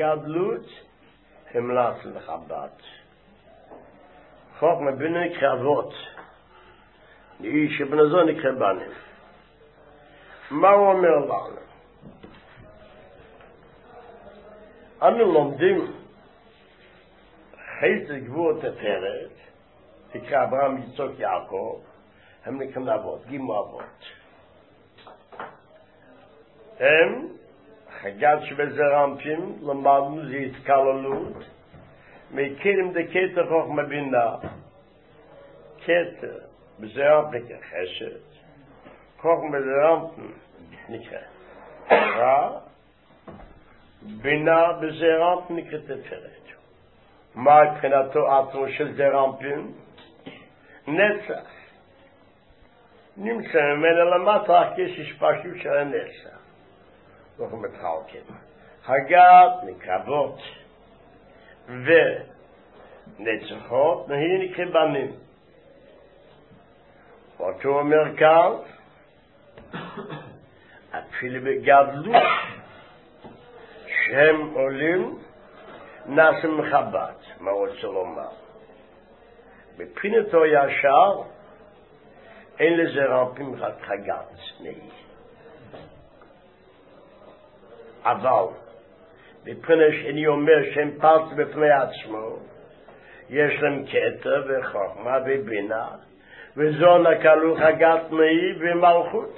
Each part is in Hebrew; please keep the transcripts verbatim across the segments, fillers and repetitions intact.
גדלות המלץ לחב"ד. חוק מבינו נקרא אבות, איש שבנזו נקרא בנים. מה הוא אומר לנו? אנו לומדים חסד גבורת תפארת, תקרא אברהם יצחק יעקב, הם נקראים אבות, גימו אבות. הם חגת שבזר אנפין, למדנו זה התקללות, מכירים דקטר חוכמה בינה, קטר בזר אנפין כחסד, חוכמה בזר אנפין נקרא רע, בינה בזר אנפין נקרא תפארת. מה מבחינתו עצמו של זר אנפין? נצח. נמצא ממנו למטה כשיש פשוט של הנצח. אנחנו מתחלקים. הגת נקרא אבות ונצחות נהי נקרא בנים. אותו אומר כאן, אפילו בגדלות שהם עולים נעשה מחב"ד. מה רוצה לומר? מבחינתו ישר אין לזה רפים רק חגת נהי. אבל מבחינת שאני אומר שהם פרט בפני עצמו, יש להם קטר וחוכמה ובינה, וזו נקלו חגת נהי ומלכות.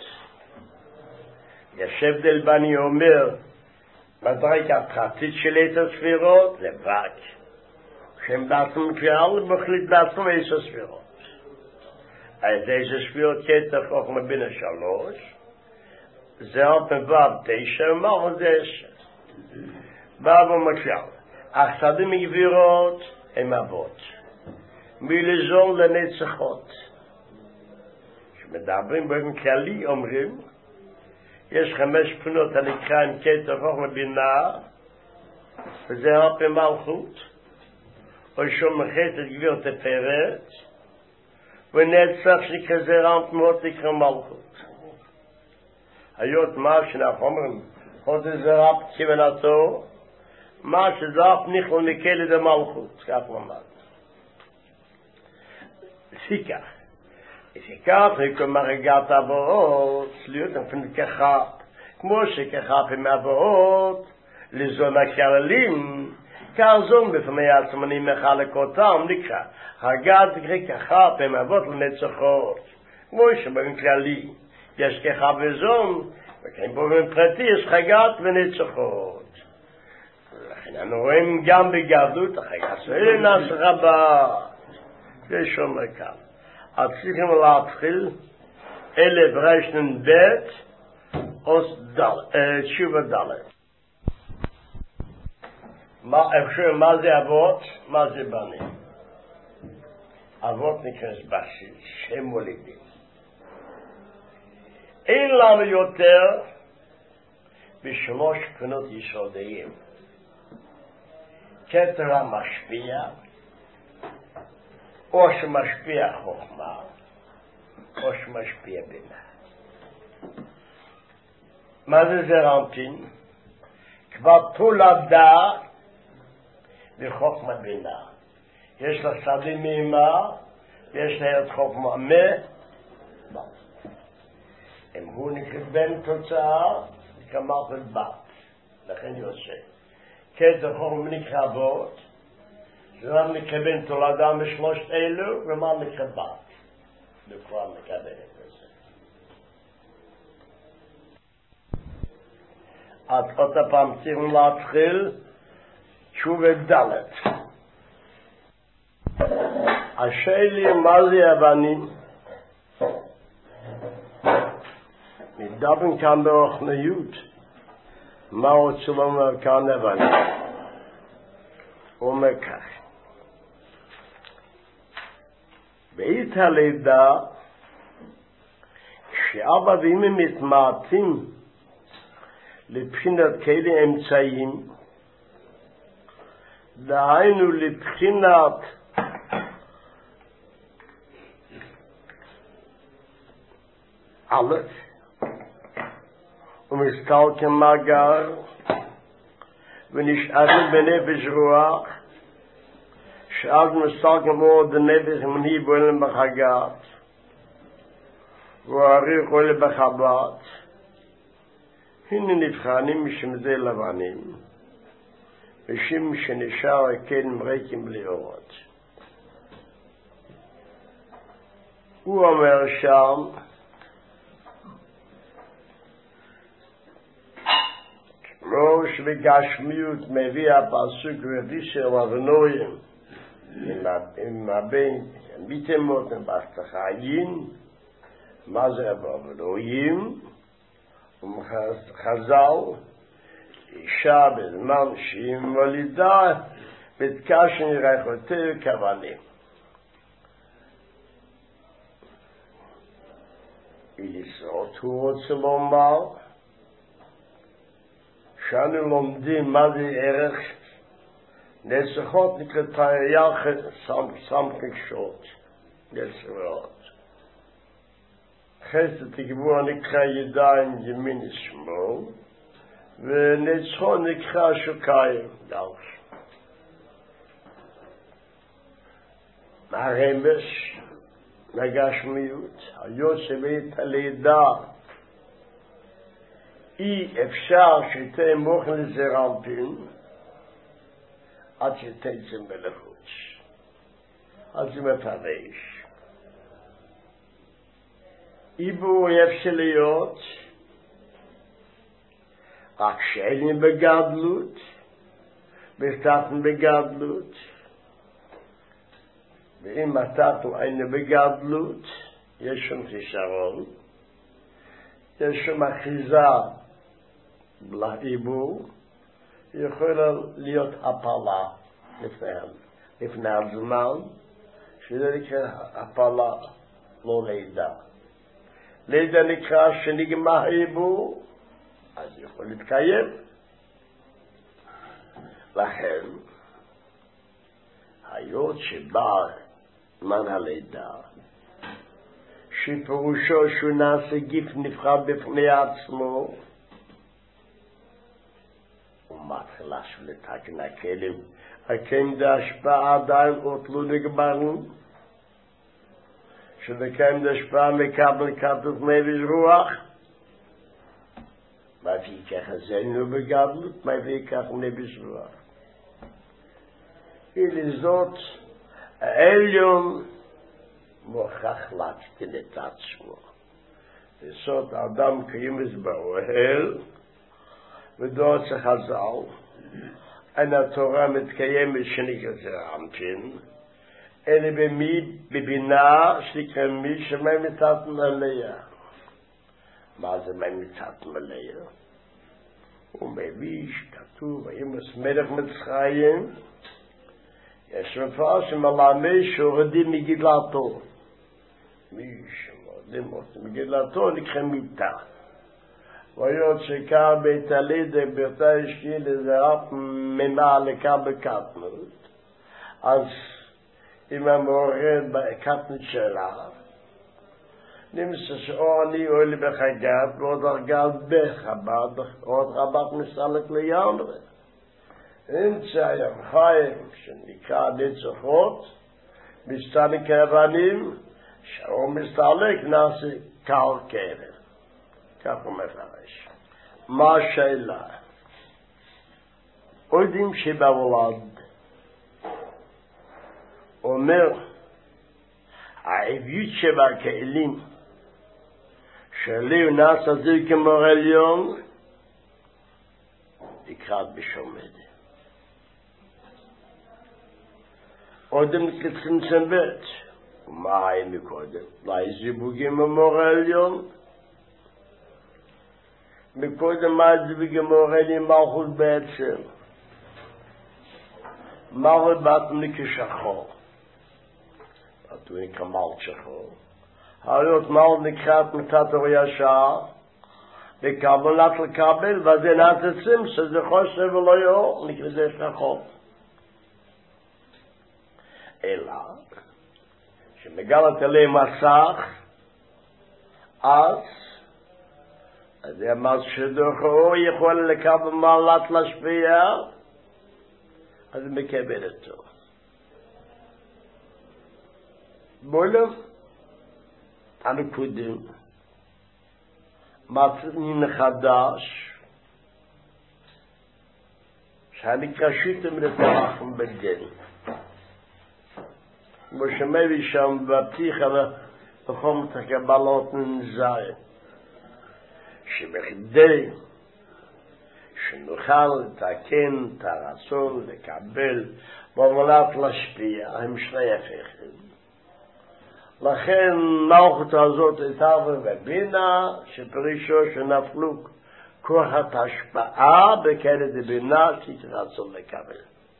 יש הבדל בני אומר, מדרגה הפרטית של עשר ספירות, לבק. שהם בעצמם כלל מחליט בעצמם עשר ספירות. אז איזה ספירות קטר חוכמה בינה שלוש, זה עוד מבב תשע, ומלכות זה עשר. בב ומשל, החסדים הגבירות הם אבות. מלזון לנצחות. כשמדברים באופן כללי אומרים, יש חמש פנות הנקראים קטר חוכמה בינה, וזה עוד במלכות, או שום חסד גביר תפארת, ונצח שנקרא זר אנפין נקרא מלכות. היות מה שאנחנו אומרים, חודש זר אנפין כוונתו, מה שזר אנפין נכלו נקל למלכות, כך למד. סיכך. סיכך, כלומר הגעת אבות, להיות אנפין ככה, כמו שככה עם אבות, לזון הכללים, כזון בפני עצמנים מחלק אותם, נקרא, הגעת נקרא ככה עם אבות לנצחות, כמו שבאופן כללי, יש ככה וזון, וכן באופן פרטי יש חגת ונצחות. לכן אנו רואים גם בגדלות החגת, זה נעשה רבה, זה שומר כאן. אז צריכים להתחיל אלף רשנן בית, אוס תשובה דלת. אפשר מה זה אבות, מה זה בנים? אבות נקרא בסיס, שם מולידים. אין לנו יותר בשלוש פנות יסודיים. כתר המשפיע, או שמשפיע חוכמה, או שמשפיע בינה. מה זה זר אנפין? כבר תולדה בחוכמה בינה. יש לה שדים מאמה, ויש לה את חוכמה מה? אם הוא נקרא בן תוצאה, נקרא מלכות בת. לכן יוצא. כתר חוכמה נקרא אבות, ומה נקרא בן תולדה משלושת אלו, ומה נקרא בת. וכבר נקבל את זה. אז עוד הפעם צריכים להתחיל תשובה דלת. השאלה מה זה הבנים? מדברים כאן ברוחניות, מה רוצה לומר כאן הבנים? הוא אומר כך, בעת הלידה, כשאבא ואמא מתמעטים לבחינת כאלה אמצעים, דהיינו לבחינת א' ומסתלקם מאגר ונשארים בנפש רוח, שאז מסתכל מאוד הנפש מני בועלם בחגת, והאריך עולה בחבת, הנה נבחנים משמזה לבנים, ושם שנשאר כן מריקים בלי אורות. הוא אומר שם, ראש וגשמיות מביא הפסוק ודישר ובנויים עם הבן מתמות מבחתחיים. מה זה הבנויים? חז"ל אישה בזמן שהיא מולידה מתקשן ירחותיה כבנים. יסוד הוא רוצה לומר שאנו לומדים מה זה ערך נסחות נקרא יחד סמקשות נסחות חסד תגבור נקרא ידיים ימין שמאל ונצחו נקרא שוקיים דלש. הרמש מהגשמיות היוצא בית הלידה אי אפשר שתהיה מוכן לזרמפין עד שתצא מלכות, עד שמפרש. איבו אפשר להיות רק שאין בגדלות, בסתתן בגדלות, ואם התתן אין בגדלות, יש שם חיסרון, יש שם אחיזה לאיבור, יכולה להיות הפלה לפניהם, לפני הזמן, שזה נקרא הפלה, לא לידה. לידה נקרא שנגמר איבור, אז יכול להתקיים. לכן, היות שבא זמן הלידה, שפירושו שהוא נעשה גיף נבחר בפני עצמו, ומתחילה שלתקן הכלים, הכלים דהשפעה עדיין עוד לא נגמרו, שבכלים דהשפעה מקבל כתוב נפש רוח, מביא ככה זנו בגדלות, מביא ככה נפש רוח. ולזאת העליון מוכח להקטין את עצמו. זאת האדם קיימס באוהל, ודור שחז"ל, אין התורה מתקיימת שנקרא זרמפין, אלא במי בבינה שנקרא מי שמי מתתן עליה. מה זה מי מתתן עליה? הוא מביא שכתוב, וימוס מלך מצרים, יש מפרשים על עמי שיורדים מגדלתו. מי שמורדים מגדלתו נקרא מיתה. והיות שקר בית הלידה ברתה השקיע לזרף ממעלקה בקטנות, אז אם המורד בקטנות שלה, נמצא שאורני עולה בחגת ועוד הרגל בחב"ד, עוד רבת מסלק ליאמרי. נמצא היום חיים שנקרא ניצחות, מסתלק האבנים, שהוא מסתלק נעשה קר קרב. כך הוא מפרש. מה השאלה? יודעים שבוולד אומר העביות שבכלים שלי נעשה זה כמו עליון לקראת בשומד. קודם כצמצם בית. מה היה מקודם? לא היה זיווגים במור העליון? מקודם מה זיווגים במור העליון מלכות בעצם? מלכות באתם כשחור. באתם נקרא מלכות שחור. היות מלכות נקראת מתתו ישר, לקבלת לקבל, וזה נעצים שזה חושב ולא יאור, נקרא זה שחור. אלא שמגלת עליהם מסך, אז אז זה מה שדוחו יכול לקבל מעלת להשפיע, אז מקבל אותו. בולם, הנקודים, מצאים מחדש, שאני קשיתם לתרחם בגן. כמו שמביא שם בפתיחה בחומת הקבלות נזאי, שבכדי שנוכל לתקן את הרצון, לקבל, במולת להשפיע, הם שני הפכים. לכן מלכות הזאת הייתה בבינה, שפרישו שנפלו כוחת השפעה בכאלה דבינה, כי רצון לקבל.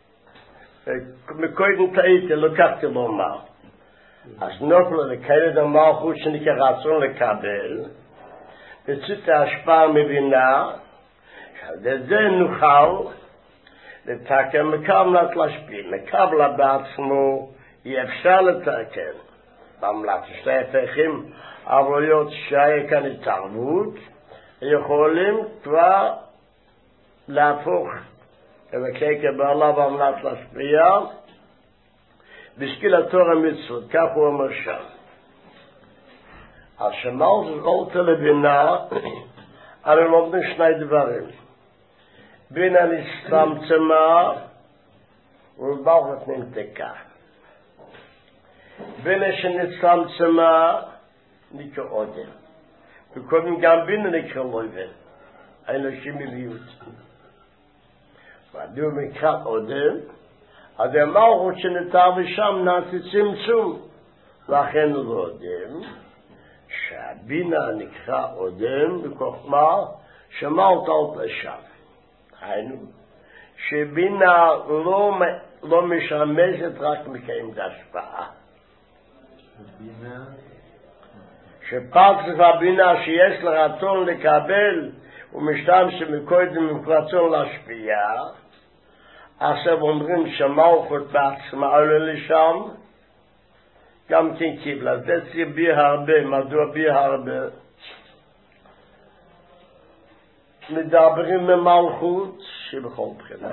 מקודם טעיתי, לקחתי לומר. אז נופלו לכאלה דמלכות שנקרא רצון לקבל, בצאת ההשפעה מבינה, שעל זה נוכל לתקן מקבלת להשפיע. מקבלה בעצמו אי אפשר לתקן. במלאת שתי הפכים, אבל להיות שהיה כאן התערבות, יכולים כבר להפוך לבקי קבלה במלאת להשפיע, בשקיל התור המצוות, כך הוא אומר שם. אז שמלת זאת לבינה, הרי לומדים שני דברים. בינה נסתמצמה, ובמלכות נמתקה. בינה שנצמצמה נקרא עודם. וקודם גם בינה נקרא לויבן. האנושים מביאות. והדיו מקרא עודם, אז המלכות שנותר ושם נעשה צמצום. לכן לא עודם, שהבינה נקרא עודם בכוחמה שמלת על לשם. היינו, שבינה לא, לא משמשת רק מקיים השפעה. שפרצף הבינה שיש לרצון לקבל ומשתמש מקודם רצון להשפיע, עכשיו אומרים שמלכות בעצמה עולה לשם, גם כן קיבלה. זה בי הרבה. מדוע בי הרבה? מדברים ממלכות שבכל בחינה.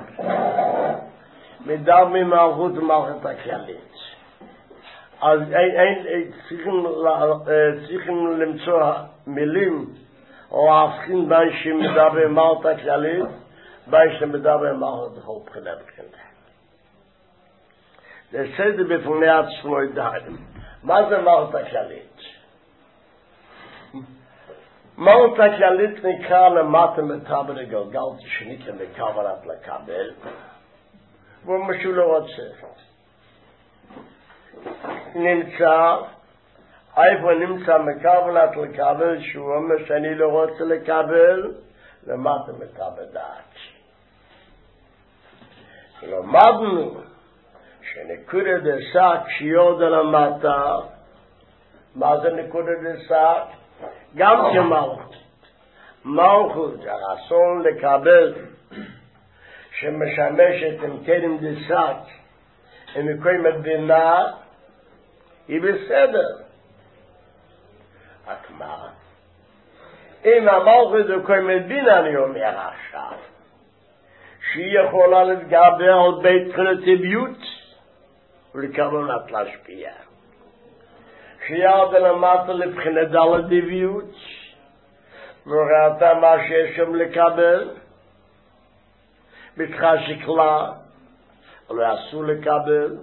מדברים ממלכות ומלכות הכללית. אז צריכים, צריכים למצוא מילים או להבחין בין שמדבר במלכות הכללית בין שמדבר במלכות בכל בחינה בחינה. זה סדר בפני עצמו ידעים. מה זה מלכות הכללית? מלכות הכללית נקרא למטה מטבע לגלגל שנקרא מקבלת לקבל, והוא משהו לא רוצה. נמצא, איפה נמצא מקבלת לקבל, שהוא אומר שאני לא רוצה לקבל, למטה מטבע דעת. למדנו שנקודה דסק שיורד על המטה. מה זה נקודה דסק? גם כמלכות. מלכות זה הרצון לקבל שמשמשת עם קדם דסק עם מקוימת בינה, היא בסדר. רק מה? אם המלכות זה מקוימת בינה, אני אומר עכשיו שהיא יכולה להתגבר על בית חלטביות ולקבלת להשפיע. שירד למטה לבחינת דלת דביות, וראתה מה שיש שם לקבל, בתחה שקלה, אבל אסור לקבל.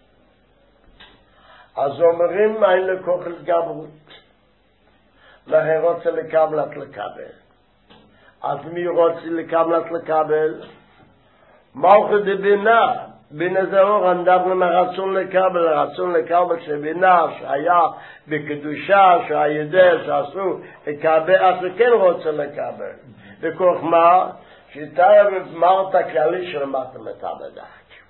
אז אומרים, אין לכוח להתגברות. לכן רוצה לקבלת לקבל. אז מי רוצה לקבלת לקבל? מלכות דבינה. בינה זה אור, מדברים הרצון לקבל, הרצון לקבל שבינה, שהיה בקדושה, שהידע, שעשו לקבל, אז הוא כן רוצה לקבל. וכוח מה? שיתאר במערת הכללי של מתמטה בדעת.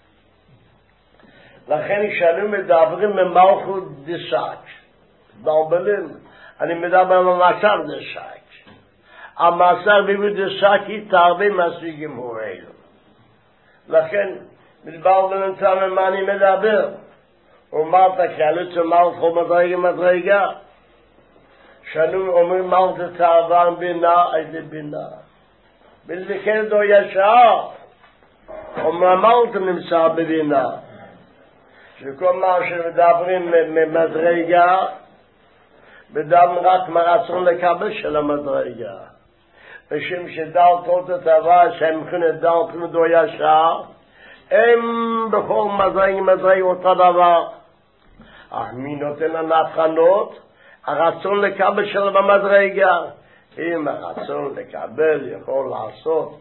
לכן ישאלו מדברים ממלכות דסק. בלבלים. אני מדבר ממסר דסק. המסר ביבי דסק יתערבי מסביגים הוא אלו. לכן מדבר ונמצא ממה אני מדבר. ומרת הכללית שמלכו מדרגה מדרגה. שאנו אומרים מלכת תעבר בינה, איזה בינה. בלבקר דו ישר. ומאמרת נמצא בבינה, שכל מה שמדברים ממדרגה, בדם רק מרצון לקבל של המדרגה. משום שדלת אותו טבע, שהם מכינים דלת מדו ישר, הם בכל מדרגה מדרגה אותו דבר. אך מי נותן לנו הבחנות? הרצון לקבל של המדרגה. אם הרצון לקבל יכול לעשות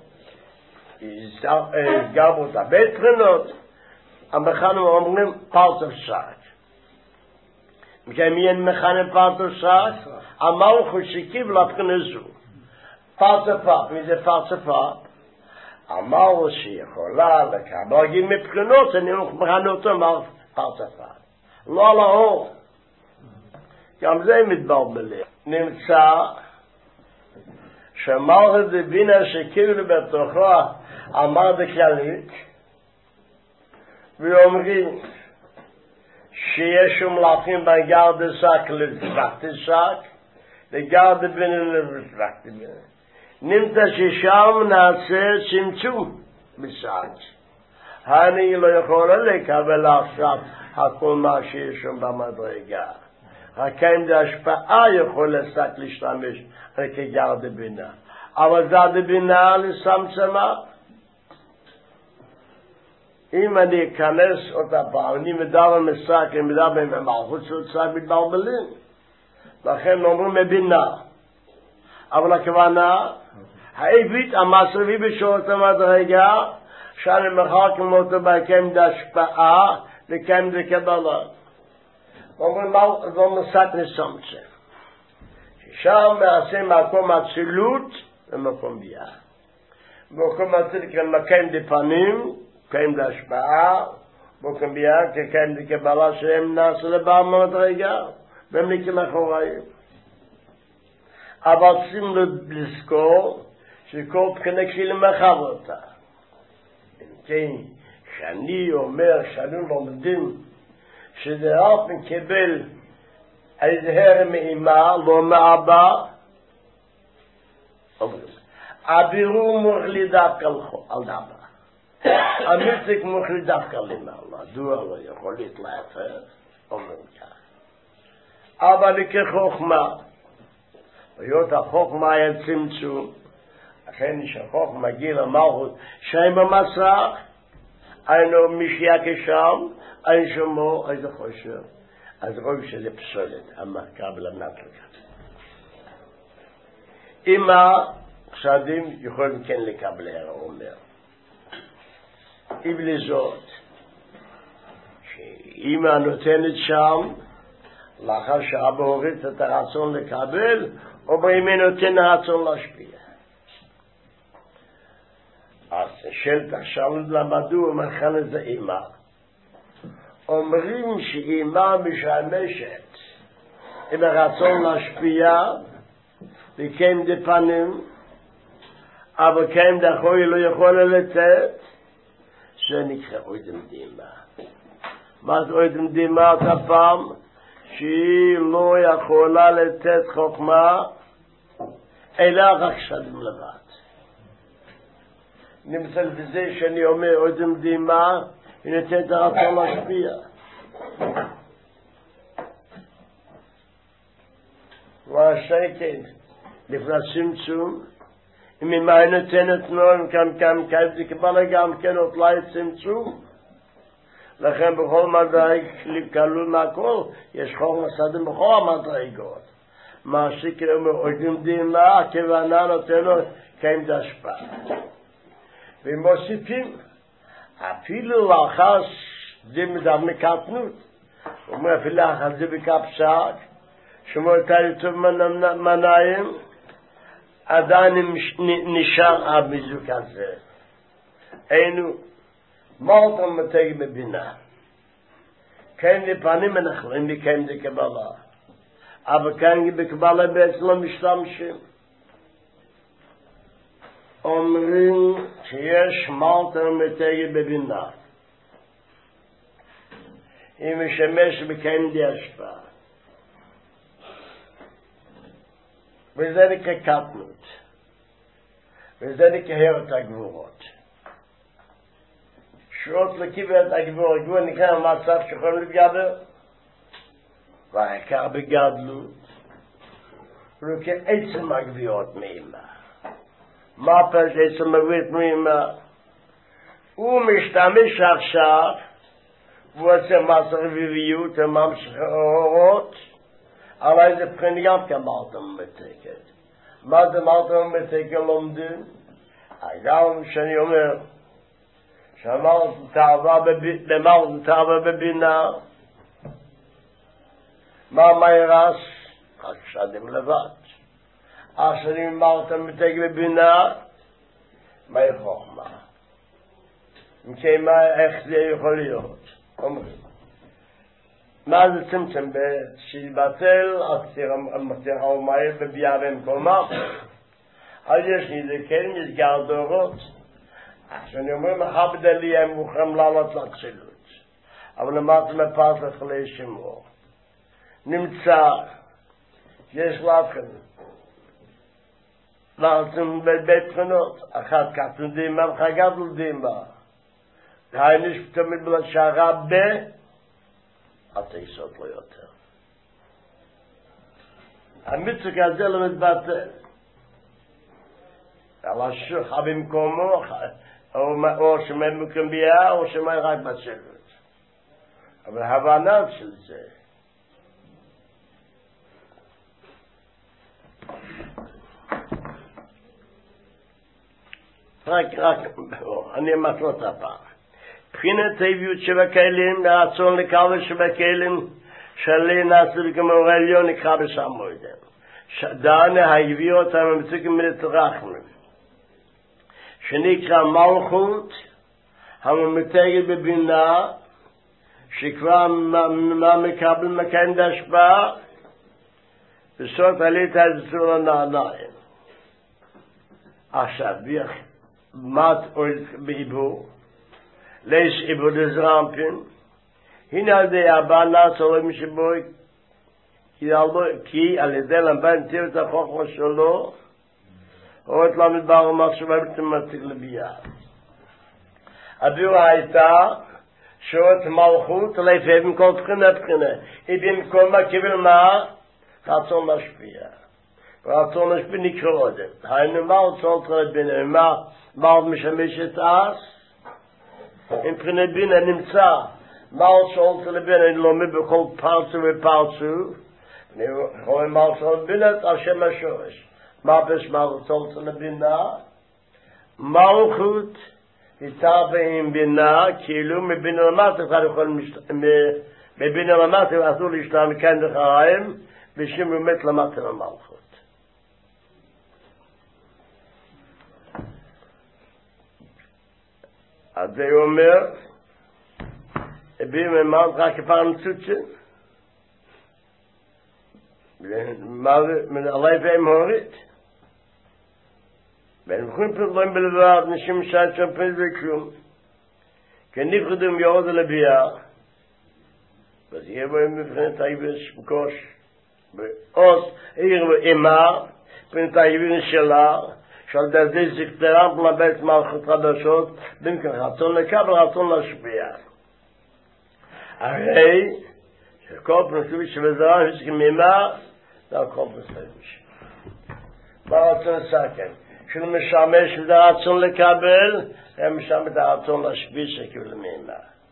גם אותה בית בחינות, המכנים אומרים פרטו שק. מי אין מכנים פרטו שק? המלכות שקיבל הבחינה זו. פרטו פאפ, מי זה פרטו פאפ? המלכות שיכולה לקבל גם מבחינות, אני מכנה אותו פרטו פאפ. לא על האור. גם זה מתבלבלים. נמצא שמלכות דבינה שקיבל בתוכו אמר בכללית, ואומרים שיש מלאכים בגרד שק לצווחת שק, לגרד בינה לצווחת בינה. נמצא ששם נעשה צמצום בשק. אני לא יכול לקבל עכשיו הכל מה שיש שם במדרגה. רק אם זה השפעה יכול לשק להשתמש כגרד בינה. אבל גרד בינה לסמצמה. אם אני אכנס אותה פעם, אני מדבר משק, אני מדבר במלכות של צד מתבלבלים. לכן אומרים מבינה. אבל הכוונה, העברית המסרבי בשעות המדרגה, שאני מחר כמו אותו בהקם דהשפעה, לקיים דקבלה. אומרים זה משק לסמצם. שם מעשה מקום הצילות ומקום ביאה. מקום הצילות כמקיים דפנים, קיים להשפעה, בוקם ביאה, כקיים דקבלה שהם נעשו לבעל מדרגה, והם נקים אחוריים. אבל צריכים לזכור, שכל בחינה כשהיא למחב אותה. כן, שאני אומר, שאני לומדים, שזה רק מקבל הזהר מאמא, לא מאבא, אומרים, הבירור מוכלי דווקא על דבא. המציק מוכלי דווקא למעלה, דוע לא יכול להתלהפר, אומרים כך. אבל כחוכמה, להיות החוכמה היה צמצום, לכן שהחוכמה מגיע למלכות, שם במסך, היינו משיעה כשם, אין שמו, איזה חושב, אז רואים שזה פסולת, המחקה בלנטלקה. אמא, חשדים יכולים כן לקבל, הוא אומר. אם זאת, שאמא נותנת שם, לאחר שאבא הוריד את הרצון לקבל, אומרים היא נותן הרצון להשפיע. אז שאלת עכשיו למדו, ומכן את זה אמא. אומרים שאמא משמשת עם הרצון להשפיע, וכן דפנים, אבל כן דחוי לא יכול לתת, זה נקרא אודם דימה. מה זה אודם דימה את הפעם? שהיא לא יכולה לתת חוכמה, אלא רק שדים לבד. נמצא בזה שאני אומר אודם דימה, היא נתת הרצון להשפיע. והשקט, לפני צמצום, אם היא מה נותנת נועם, כאן כאן כאן, זה קבלה גם כן אותלה צמצום. לכן בכל מדרג כלול מהכל, יש חור מסדים בכל המדרגות. מה שקרה מאודם דימה, הכוונה נותנו כאן דשפה. ומוסיפים, אפילו לאחר זה מדבר מקטנות, הוא אומר אפילו לאחר זה בקפשק, שמור את היטוב מניים, עדיין נשאר המיזוק הזה. אינו, מה אתה מתג בבינה? כן לפנים אנחנו, אין לי כן לקבלה. אבל כן בקבלה בעצם לא משתמשים. אומרים שיש מלטר מתגי בבינה. היא משמש בכן די השפעה. וזה נקרא קטנות. וזה נקרא הרת הגבורות. שעות לכיוון הגבור, הגבור נקרא מצב שיכולים להתגבר, והעיקר בגדלות, הוא כעצם הגביעות מאמא. מה פרש עצם הגביעות מאמא? הוא משתמש עכשיו, והוא עושה מסע רביביות וממשיך אורות, על איזה בחינה גם כמרת ומתקת. מה זה מרת ומתקת לומדים? גם שאני אומר, שאמרת תאווה בבינה, מה מהירס? רק שדים לבד. אשרים אמרת מתקת בבינה, מהי חוכמה? אם כן, איך זה יכול להיות? אומרים. מה זה צמצם? שיבטל המסתר האומרי בביאה במקומה. אז יש לי זה כן מסגר דורות. כשאני אומר מכבד לי הם מוכרם לעלות לכסילות. אבל אמרתי מפרס לחולי שמור. נמצא, יש להבחן. לעצם בבית בחינות. אחת כתוב דימה וחגדל דימה. היינו שתמיד בלשערה ב... אתה יסוד לו יותר. המצוק הזה לא מתבטל. על השוך במקומו, או שמי מקמבייה, או שמי רק בצלות. אבל הבנה של זה, רק, רק, אני אמתלות הפעם. בחינת טבעיות שבכלים, הרצון לקבל שבכלים, שלי נעשה וכמור עליון נקרא בסמוידם. דענה היביא אותם ומצוקים מלתרחנו. שנקרא מלכות, המתגת בבינה, שכבר מה מקבל מקיים דשבה, וסות עלית הזו לנעניים. עכשיו, מת אוהל בעיבור, ליש עיבור דזרמפין, הנה על די הבא נעצור משבוי, כי על ידי למבן תיאר את החוכמה שלו, או את למדבר ומחשבה בתמתיק לביאה. הביאו הייתה, שעות מלכות, לפעמים כל בחינה בחינה. היא במקום מה קיבל מה? רצון משפיע. רצון משפיע נקרא עוד. היינו מה רצון תרד בינה? מה? מה משמש את אס? אם בחינה בינה נמצא, מה רצון תרד בינה? אני לומד בכל פרצו ופרצו. אני רואה מה רצון בינה, על שם השורש. מה בשמה רצון תרד בינה? מלכות, איתה ועם בינה, כאילו מבינה למטה, מבינה למטה, ואסור להשתמש מכאן דחריים, ושם באמת למטה למלכות. אז זה אומר, הביאים ממש רק כפרם צוצ'ה, עלי והם הורית, והם יכולים פרדוים בלבד, נשים שעת שם פרד וכלום. כי נפרדו מיורד לביאה, ואז יהיה בהם מבחינת היבש בקוש, ועוס עיר ואימה, מבחינת היבש שלה, שעל דעתי זכתרם פלבט מלכות חדשות, במקום רצון לקבל, רצון להשפיע. הרי, שכל פרנסוי שבזרם שסכמימה, זה הכל פרנסוי. מה רצון לסכם? שהוא משמש את הרצון לקבל, הם משמש את הרצון להשפיע שקיבל מימה.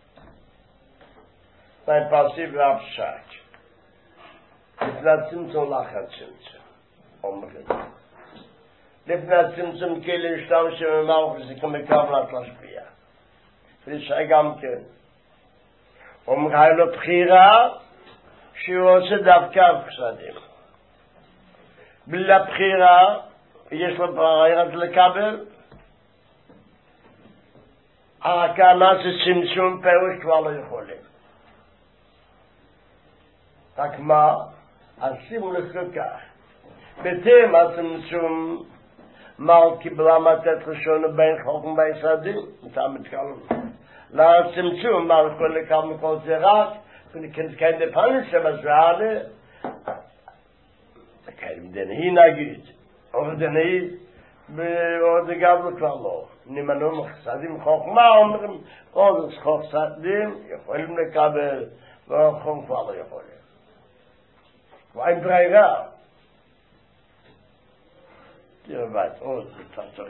זה פרסיב רב שק. לפני הצמצום לחד צמצום. אומרים. לפני הצמצום כאילו השתמש שממלך וסיכם מקבלת להשפיע. ולשאי גם כן. אומרים היה לו בחירה שהוא עושה דווקא פסדים. בלי הבחירה יש לו ברירה לקבל, הכוונה זה צמצום פירוש כבר לא יכולים. רק מה? אז שימו לכם כך. בטרם הצמצום, מה קיבלה מתת ראשון בין חוכם ביסדים? אתה מתקלם. לצמצום, מה יכול לקבל מכל זה רק, וכן דפנס שבזרענה, וכן דנהי נגיד. או דנהי, או דגב כבר לא. נמנו מחסדים חוכמה, אומרים, עוד חסדים יכולים לקבל, וחום כבר לא יכולים. ואין ברירה. תראה בית, עוד מתפצות.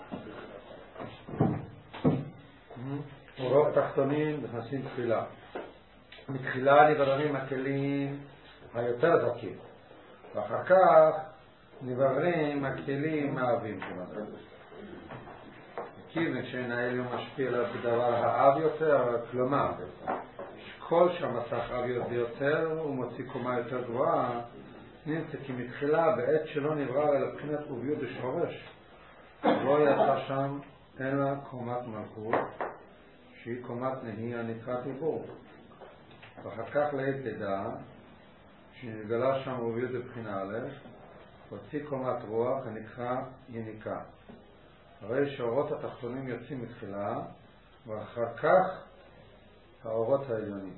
אורות תחתונים נכנסים תחילה. מתחילה נבררים הכלים היותר דקים, ואחר כך נבררים הכלים העבים כמובן. כיוון שאין העליון משפיע עליו בדבר העב יותר, כלומר, כל שהמסך עב יותר הוא מוציא קומה יותר גבוהה, נמצא כי מתחילה בעת שלא נברר אלא בחינת עוביות בשורש, לא יצא שם אלא קומת מלכות, שהיא קומת נהי הנקראת עיבור. ואחר כך לעת תדע שנתגלה שם עוביות בבחינה א', הוציא קומת רוח הנקרא יניקה. הרי שהאורות התחתונים יוצאים מתחילה, ואחר כך האורות העליונים.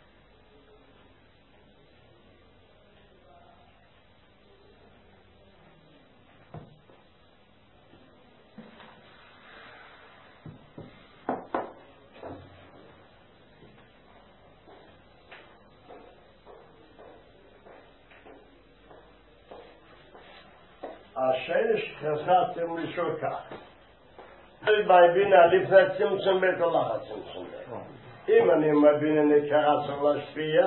השאלה שחסרתם לשאול כך. בהבינה לפני צמצום בית או לאחר צמצום בית. אם אני מבינה נקרא צריך להשפיע,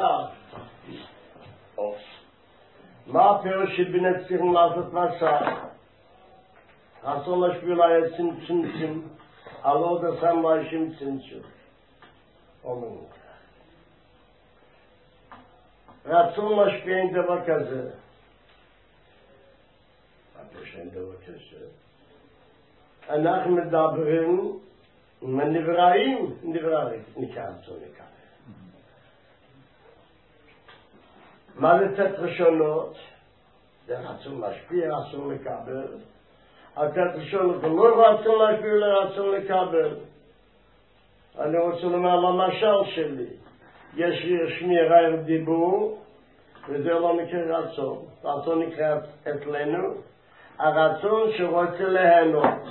מה הפירוש שבינה צריכים לעשות מסע? רצון להשפיע לה צמצום, על עוד עשם להשם צמצום. אומרים רצון להשפיע אין דבר כזה. שאין דבר כזה. אנחנו מדברים מנבראים, נבראים, נקרא צו נקרא. מה לתת ראשונות? זה רצון להשפיע, רצון לקבל. לתת ראשונות, לא רצון להשפיע, לרצון לקבל. אני רוצה לומר למשל שלי, יש שמירה דיבור, וזה לא נקרא רצון. רצון נקרא אצלנו, הרצון שרוצה להנות.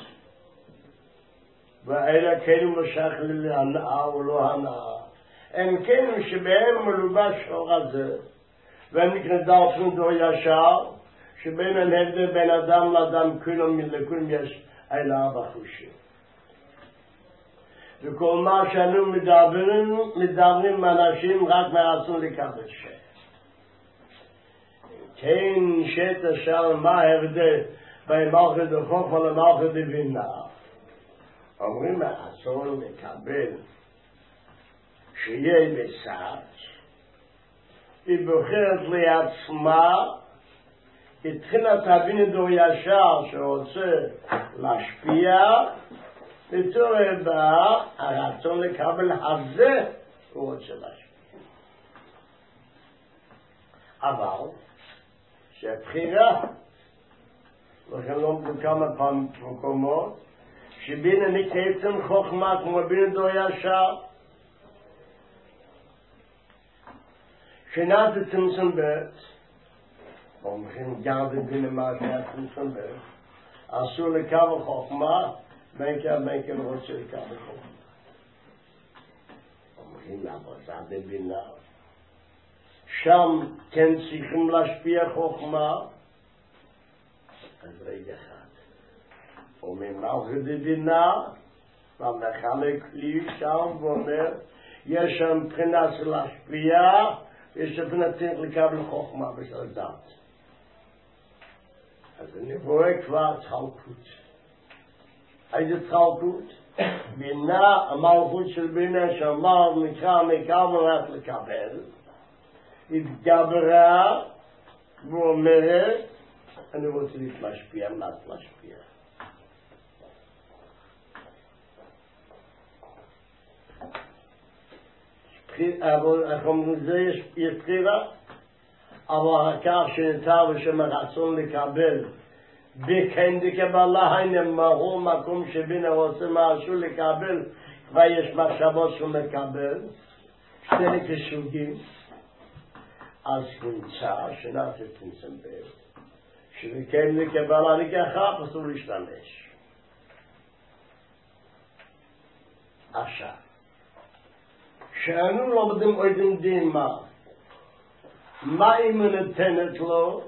ואלה כלים משך להנאה או לא הנאה. הם כלים שבהם מלובש אור הזה, והם נקרא דרפון דור ישר, שבין ההבדל בין אדם לאדם כולם לכולם יש אלה בחושים. וכל מה שאנו מדברים, מדברים אנשים רק מהרצון לקבל שם. כן שטה שאל מה ההבדל בין מלכות דחוכמה למלכות דבינה. אומרים מהרצון לקבל שיהיה בסד, היא בוחרת לעצמה, התחילה תבין דור ישר שרוצה להשפיע, ותורה בה הרצון לקבל הזה הוא רוצה להשפיע. אבל שהבחירה, לכן לומדים כמה פעמים מקומות, שבינה נקראת חוכמה כמו בינה דור ישר, שנת צמצום בית, אומרים גם בבינה מה שנת צמצום בית, אסור לקבל חוכמה, בין כן בין כן רוצה לקבל חוכמה. אומרים לעבודה בבינה, שם כן צריכים להשפיע חוכמה, אז רגע אחד. אומרים מלכות דבינה, והמחלק לי שם ואומר, יש שם בחינה של להשפיע, יש שם בחינה צריך לקבל חוכמה בשביל דת. אז אני רואה כבר צחלקות. איזה צחלקות? בינה, המלכות של בינה שאמר נקרא מקבל רק לקבל, התגברה ואומרת, אני רוצה להשפיע, מה להשפיע? אבל אנחנו זה יש בחירה, אבל הכך שנותר בשם הרצון לקבל, בכן דקבלה הנה מהו מקום שבינה רוצה משהו לקבל, כבר יש מחשבות שהוא מקבל, שני קשוגים, אז נמצא שנעשה צמצם בית, שבכן לקבלה לקחה, אסור להשתמש. עכשיו, שאנו לומדים עודים דימה, מה היא נותנת לו?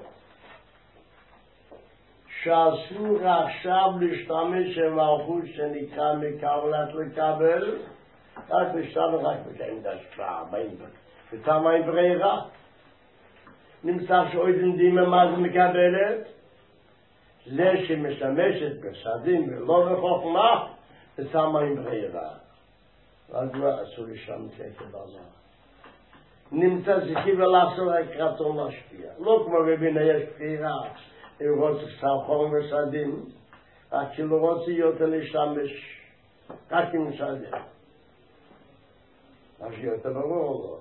שאסור עכשיו להשתמש במלכות שנקרא מקבלת לקבל, רק להשתמש רק בקיים דשפעה, ותמה עם ברירה. נמצא שעודים דימה מה זה מקבלת? זה שמשמשת בסדים ולא בחוכמה, ותמה עם ברירה. אז לא אסור להשתמש כבזה. נמצא שכיב ולעשור רק רצון להשפיע. לא כמו בבינה יש בחירה, אם רוצה סלחון וסדים, רק שלא רוצה יותר להשתמש, רק עם סדים. אז יותר ברור לו.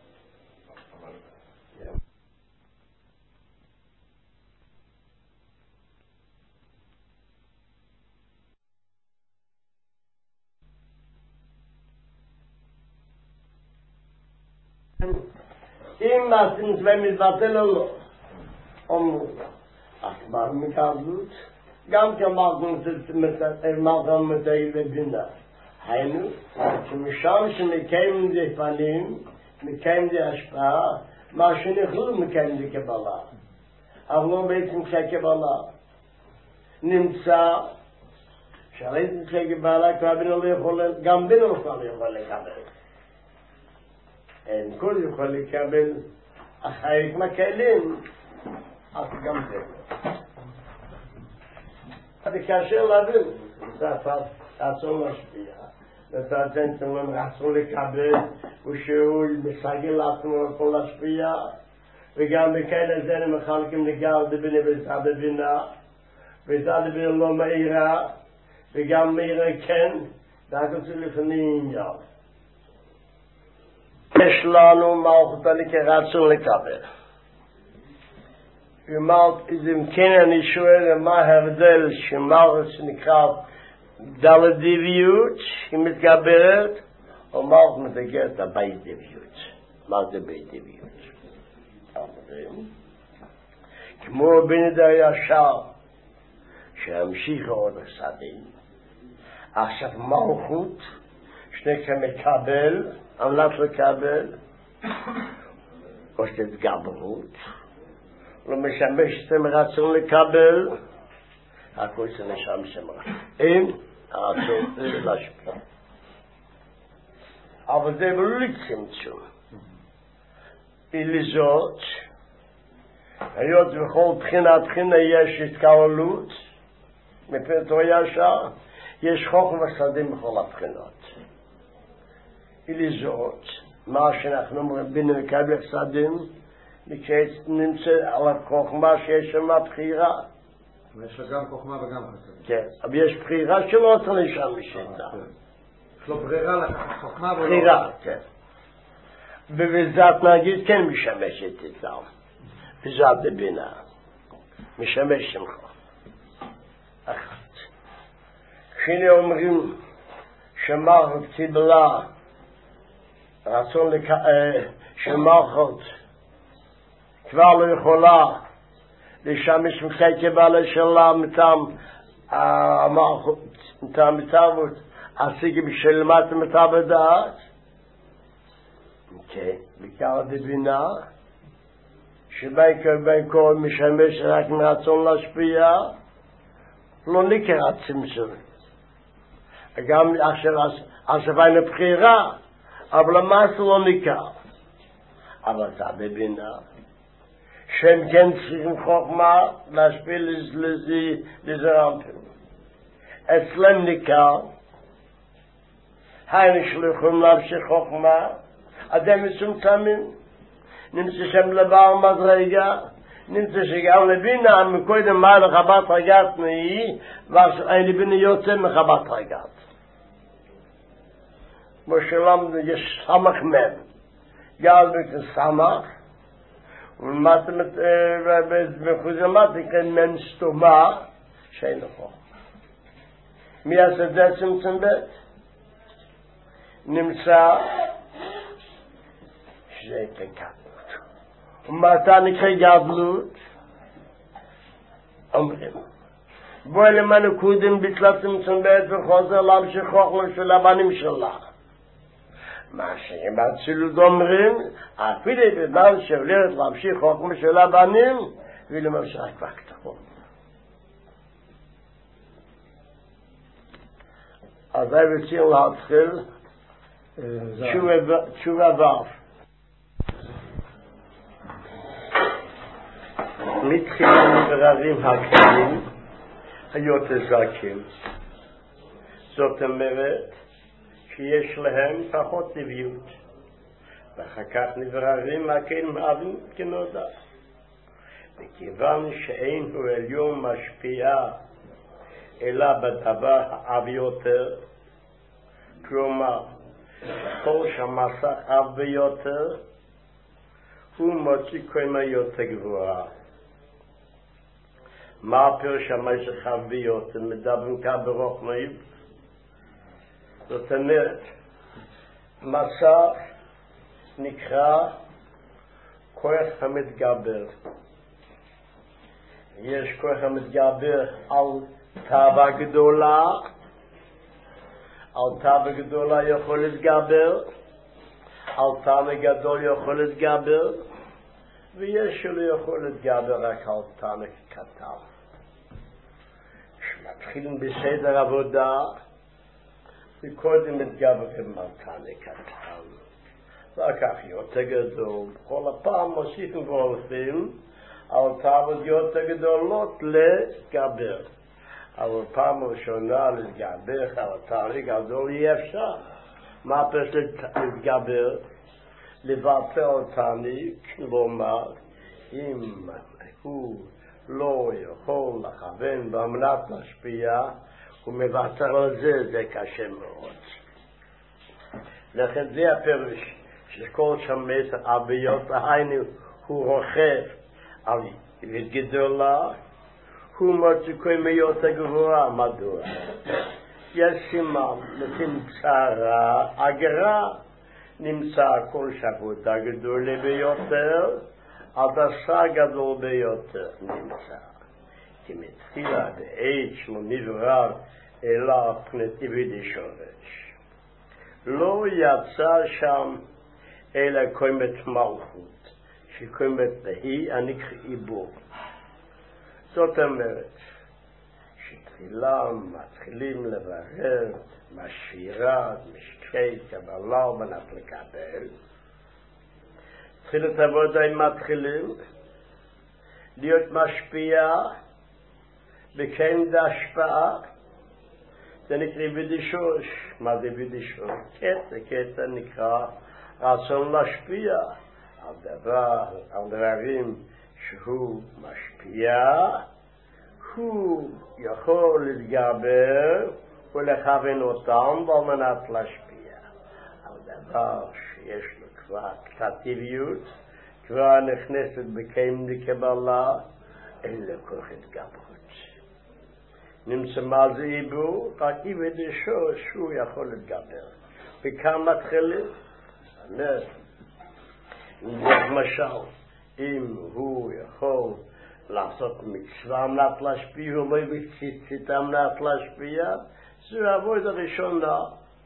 אם מעשים צבעים מתבטל או לא, אומרו לה, אכבר מקבלות, גם כמלכם מתאי ובינה. היינו, שמשם שמקיים די פנים, מקיים די השפעה, מה שנכלו מקיים די קבלה. אבל לא בעצם כקבלה. נמצא, שהרי זה קבלה, כבר בינה לא יכול, גם בינה לא יכול לקבל. אין כל יכול לקבל אחרי מכלים, אז גם זה. אבל כאשר להבין, זה רצון להשפיע, ותעצן תמון רצון לקבל, ושהוא מסגל לעצמו יכול להשפיע, וגם בכאלה זה הם מחלקים לגל דבינה וזד דבינה, וזד דבינה לא מהירה, וגם מהירה כן, דאגו זה לפני עניין. יש לנו מלכות כרצון לקבל. ומלכות, אם כן אני שואל מה ההבדל שמלכות שנקרא דלת דיביות, היא מתגברת, או מלכות מתגברת הבית דיביות. מה זה בית דיביות? כמו בנדר ישר, שהמשיך עוד הסדים. עכשיו מלכות, שנקרא מקבל, עמלת לקבל, או שתתגברות, לא משמש אתם רצון לקבל, הכל זה נשמש רצון. אין הרצון להשפיע. אבל זה בלי צמצום. לזאת, היות בכל בחינה בחינה יש התקרלות, מפני ישר, יש חוכמה וסדים בכל הבחינות. לזאת, מה שאנחנו אומרים בינה וקבל סדים, נמצא על החוכמה שיש שם בחירה. יש לה גם חוכמה וגם חסדים. כן, אבל יש בחירה שלא רוצה לשמש אותה. יש לו ברירה לקחת חוכמה ולא... בחירה, כן. ובזאת נגיד כן משמשת איתה. בזאת בבינה. משמש שמך. אחת. כשאני אומרים שמלכות קיבלה רצון שמלכות כבר לא יכולה לשמש כקבלה שלה מטעם המלכות, מטעם התערבות, השיגי בשלמת מטעם הדעת. כן, בעיקר בבינה, שבין בין כל משמש רק מרצון להשפיע, לא נקרא צמצום. גם עכשיו אין בחירה, אבל המעשה לא ניכר. אבל זה בבינה, שהם כן צריכים חוכמה להשפיע לזרמתם. אצלם ניכר, היינו שלוחים להמשיך חוכמה, אדם מצומצמים, נמצא שם לבר מדרגה, נמצא שגם לבינה, מקודם מה לחבת רגעת נהי, ואין לבינה יוצא מחבת רגעת. כמו שלמדנו, יש סמך מן, גל בקן סמך, ומחוזמטיקה מן סתומה, שאין לכו. מי עשה את זה צמצם בית? נמצא שזה כגדלות. ומתי נקרא גדלות? אומרים, בואי למנקודים בתלתים צנבט וחוזר להמשיך חוכמה של הבנים שלך. מה שהם בצילות אומרים, אפילו בזמן שהולכת להמשיך חוכמה של הבנים, ולממשיך כבר כתבו. אז אני רוצה להתחיל תשובה ואף. מתחילים מבררים הכלים, היותר זכים. זאת אומרת, שיש להם פחות טבעיות. ואחר כך נבררים הכלים אבים כנודע. וכיוון שאין הוא עליון משפיע אלא בדבר האב יותר, כלומר, כל שהמסך אב ביותר, הוא מוציא קומה יותר גבוהה. מה הפירוש המסך אב ביותר? מדברים כאן ברוחמאים. זאת אומרת, מסך נקרא כוח המתגבר. יש כוח המתגבר על תאווה גדולה, על תאווה גדולה יכול להתגבר, על תאווה גדול יכול להתגבר, ויש שלא יכול להתגבר רק על תאווה קטן. כשמתחילים בסדר עבודה, וקודם מתגברים על תאווה קטן. וכך יותר גדול, כל הפעם מוסיפים והולכים, על תאוות יותר גדולות להתגבר. אבל פעם ראשונה להתגבר, על תאריך גדול אי אפשר. מה פשוט להתגבר? לבטל תעניק, כלומר, אם הוא לא יכול לכוון במנת להשפיע, הוא מבטל על זה, זה קשה מאוד. לכן זה הפירוש, שכל שמש אביות, היינו הוא רוכב על יד גדולה, הוא מוציא קומה יותר גבוהה. מדוע? יש סימן, נמצא אגרה, נמצא כל שעבודה גדולה ביותר, עד עשה גדול ביותר נמצא. כי מתחילה בעת שלא נברר אלא פני טבעי שורש. לא יצא שם אלא קומת מלכות, שקומת בהי הנקרא עיבור. זאת אומרת, שתחילה מתחילים לברר משפירה, משקי קבלה ומנת לקבל. תחילת עבודה הם מתחילים להיות משפיע וכן בהשפעה. זה נקרא בדישוש. מה זה בדישוש? קטע, קטע נקרא רצון להשפיע על דבר, על דברים שהוא משפיע, הוא יכול להתגבר ולכוון אותם על מנת להשפיע. על דבר שיש לו כבר קטטיביות, כבר נכנסת בקיים לקבלה, אין לו כוח התגברות. נמצא מה זה עיבור, רק עיבדשו שהוא יכול להתגבר. וכאן מתחילים, למשל, אם הוא יכול לעשות מצווה מנת להשפיע, הוא לא בציצית מנת להשפיע, זה עבודה ראשונה.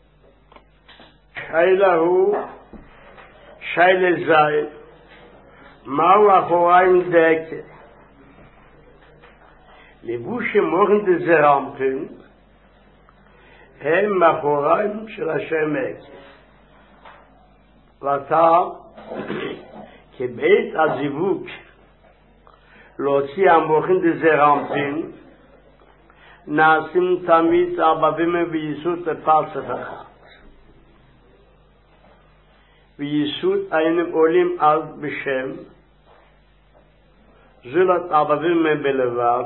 שאלה הוא, שאלה זית, מהו אחוריים דקת? לבוש מורן דזרמפן, הם אחוריים של השמש. ואתה, כבית הזיווג, להוציא המוחין דזרמפין, נעשים תמיד אבבים וייסות לפרצת אחת. וייסות היינו עולים על בשם, זולת אבבים בלבד,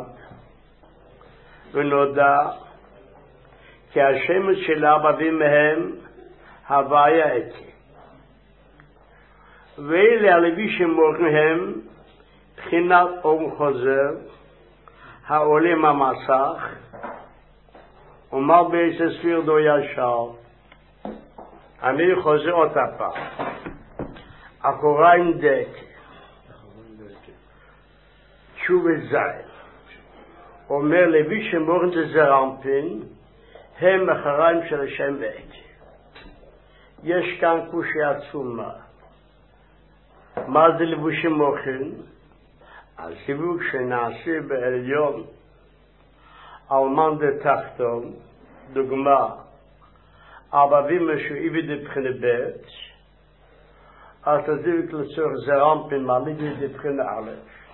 ונודע כי השמש של אבבים מהם הוויה אתי. ואלה הלוי שמורכם בחינת אור חוזר העולה מהמסך ומר בעשר ספיר דו ישר. אני חוזר אותה פעם. אחוריים דק תשובה זין אומר לוי שמורן דזרמפין, הם אחריים של השם בעת. יש כאן קושיה עצומה. מה זה לבושי מוחין? הסיווג שנעשה בעליון אלמן דתחתון, דוגמה, אבבים משואיבי דבחינה בית, אז תזיווג לצורך זרמפין מעליגי דבחינה א',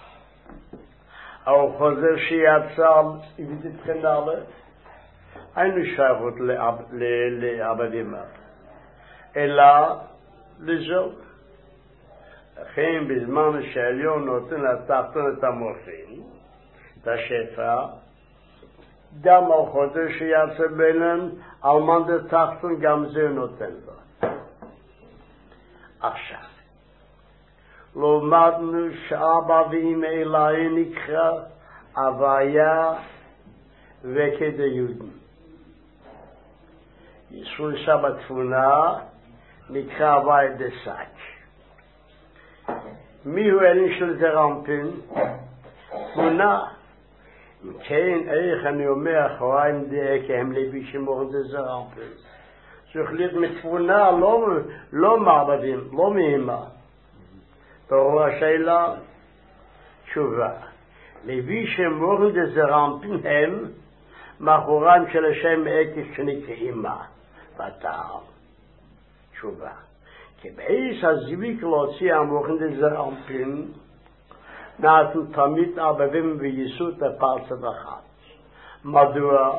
אבל חוזר שיצא איבי דבחינה א', אין שייכות לאבבים אלא לזו. לכן בזמן שהעליון נותן לתחתון את המוחין, את השפע, גם על חוזר שיצא ביניהם, אלמן דתחתון גם זה נותן לו. עכשיו, למדנו שאבא ואמא אלוהי נקרא הוויה וכדאיות. ישרו שם התפונה נקרא הוויה דסק. מיהו אלין של זרמפין? תפונה. כן, איך אני אומר אחריים דה, כי הם לוי שמורן דזרמפין. צריך להיות מתפונה, לא, לא מעבדים, לא מהימה. תראו השאלה, תשובה. לוי שמורן דזרמפין הם מאחוריים של השם אקס שנקראים מה? בטעם. תשובה. כי באיס הזיוויק להוציא המורן דזרמפין, נעשו תמיד אבבים וייסות הפרצת אחת. מדוע?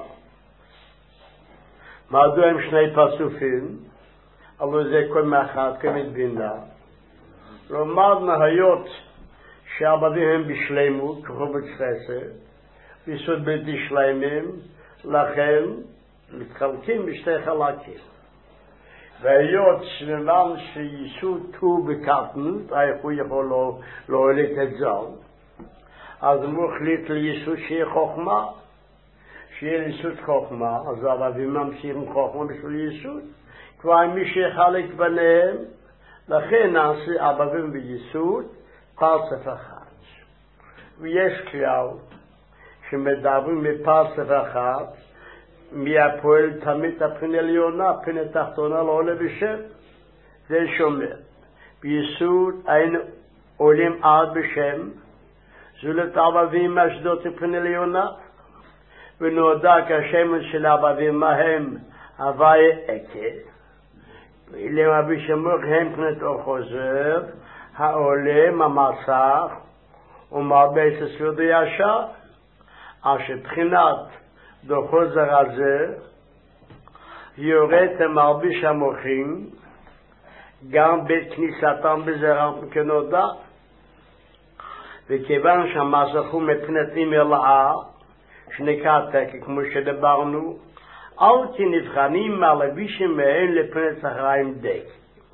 מדוע הם שני פרצופים? אבל זה כל מאחד כמתבינה. למדנו היות שהאבבים הם בשלימות, כחו בצחסד, ויסות בלתי שלמים, לכן מתחלקים בשתי חלקים. והיות שנאמר שייסות הוא בקטנות, איך הוא יכול לא, לא הולך את זו, אז הוא החליט לייסות שיהיה חוכמה, שיהיה ייסות חוכמה, אז אבבים ממשיכים חוכמה בשביל ייסות, כבר מי שיחלק ביניהם, לכן נעשה אבבים וייסות פרצף אחד. ויש כלל שמדברים מפרצף אחד, מי הפועל תמיד הבחינה עליונה, הבחינה תחתונה לא עולה בשם. זה שומר. ביסוד אין עולים עד בשם, זולת אבבים אשדות הבחינה עליונה, ונודע כשמן של אבבים מהם הווי עקה, ואילם אבי שמוך הם פנת אור חוזר, העולם המסך, ומרבס הספיר ישר, אשר בחינת דוחוזר הזה יורד המרביש המוחים גם בכניסתם בזרם כנודע, וכיוון שהמסך הוא מבחינתים אלאה שנקרא תקי כמו שדברנו, אל כי נבחנים מהלבישים מהן לפנת אחריים דק,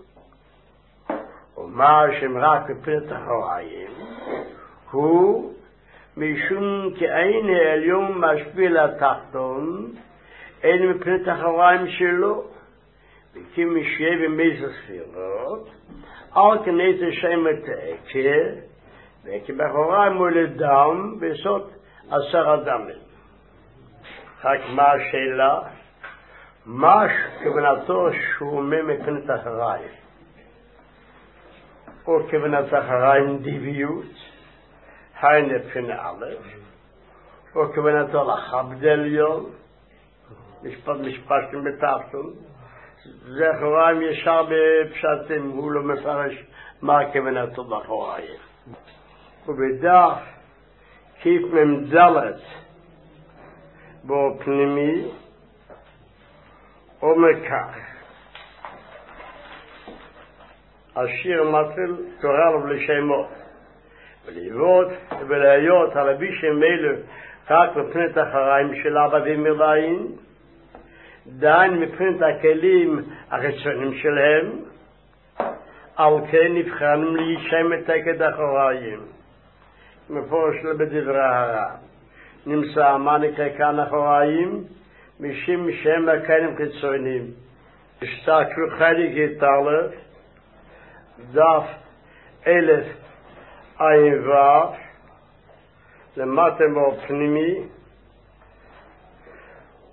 ומה שהם רק לפנת אחריים הוא משום כי אין העליון משפיע לתחתון, אין מפנת אחריים שלו, וכי משיה ומייס הספירות, אל כנית השם את העקה, וכי באחריים מולדם בסוד עשר אדמים. רק מה השאלה? מה כוונתו שהוא מפנת אחריים? או כוונת אחריים דיביות? היין בחינה א', או כוונתו לכבד עליון, משפט משפטים בתחתון, זה אחריים ישר בפשטים, הוא לא מפרש מה כוונתו באחריים. ובדף כיף ממדלת בו פנימי, אומר כך, השיר מתחיל תורה לו לשמות, ולראות ולהיות הלבישים אלו רק מפנת אחריים של אבבים אלוהים, דיין מפנת הכלים החיצוניים שלהם, על כן נבחנים להישם את תקד אחריים. מפורש בדברי הרב נמצא מה נקרא כאן אחריים, משם שם הכלים חיצוניים. השתקשו חלק יתעלף, דף אלף עין ואף, למטה בו פנימי,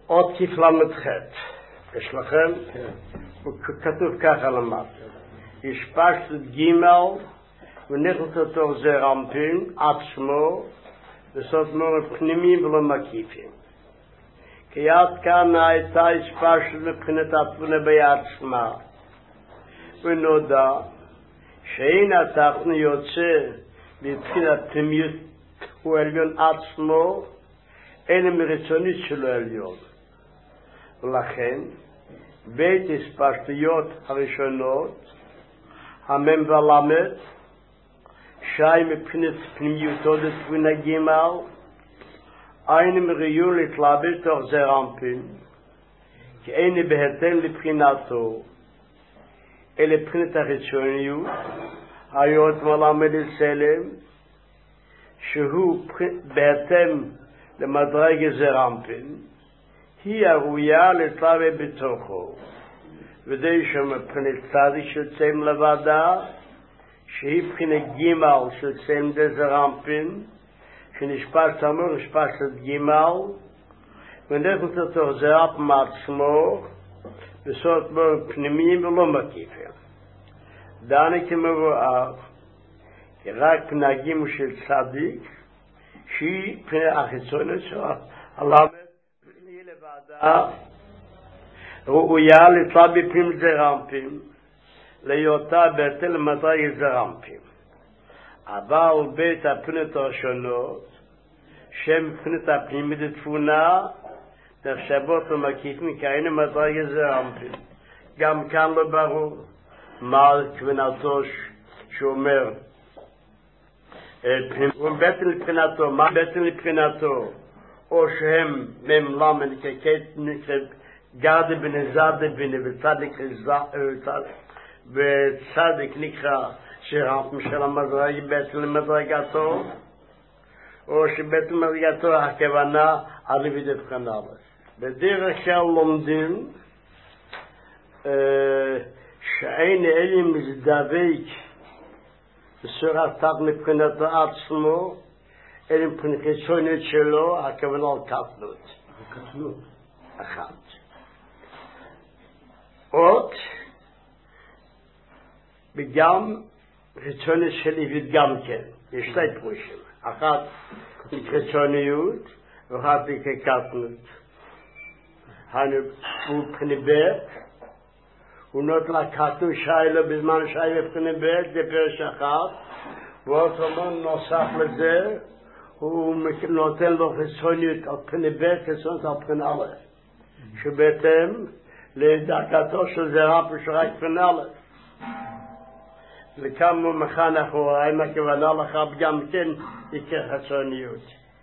עוד כפלמת חטא. יש לכם? כתוב ככה למטה. יש פשטות גימל, ונכנס אותו זה רמפין, עצמו, וסוד מאוד פנימיים ולא מקיפים. כי עד כאן הייתה השפשת מבחינת התבונה בעצמה. ונודע שאין התחתנו יוצא מבחינת פנימיות הוא עליון עצמו, אלא מרצונית שלו עליון. ולכן, בית הספשטויות הראשונות, המם ולמד, שי מבחינת פנימיותו לתבונה גימל, אין מריון להתלבש תוך זה רמפין, כי אין בהתאם לבחינתו, אלא מבחינת החיצוניות, היות מלמד לסלם, שהוא בהתאם למדרג זה רמפין, היא הראויה להתלבש בתוכו, ודי שמבחינת צדיק של צלם לבדה, שהיא מבחינת גימל של צלם דזה רמפין, שנשפש תמור, נשפש את גימל, ונכנס אותו זה אפ מעצמו, בסוד בור פנימיים ולא מקיפים. דני כמבואר, כי רק פנהגים של צדיק, שהיא פנה החיצונית שלו, הלמד, היא לבדה, ראויה לתלבש בפנים זה רמפים, להיותה בהתאם למדרג זה רמפים. אבל בית הפנימיות הראשונות, שהן מבחינת הפנימית התבונה, נחשבות ומקיפים כאין מדרג זה רמפים. גם כאן לא ברור מה כוונתו שאומר, בטן לבחינתו, מה בטן לבחינתו, או שהם ממלמן גרדה בנזדה בנה וצדיק נקרא שרמפים של המדרג בטן למדרגתו, או שבטן למדרגתו הכוונה ערבית הבחנה. בדרך כלל לומדים שאין אלה מזדבק בצורה תת מבחינת עצמו, אלא מבחינת חיצונית שלו, הכוונה על קטנות. הקטנות. אחת. עוד, וגם חיצונית של עברית גם כן. יש שתי פרושים. אחת חיצוניות, ואחת כקטנות. הוא מבחינת בית, הוא נותן לקטנות שיילה בזמן שיילה מבחינת בית, זה פרש אחת, ועוד אומר נוסף לזה, הוא נותן לו חיצוניות על פני בית, חיצוניות על פני א', שבהתאם לדרכתו של זה רב שרק פני א'. לכמה מכאן אנחנו רואים הכוונה לך גם כן יקר חיצוניות.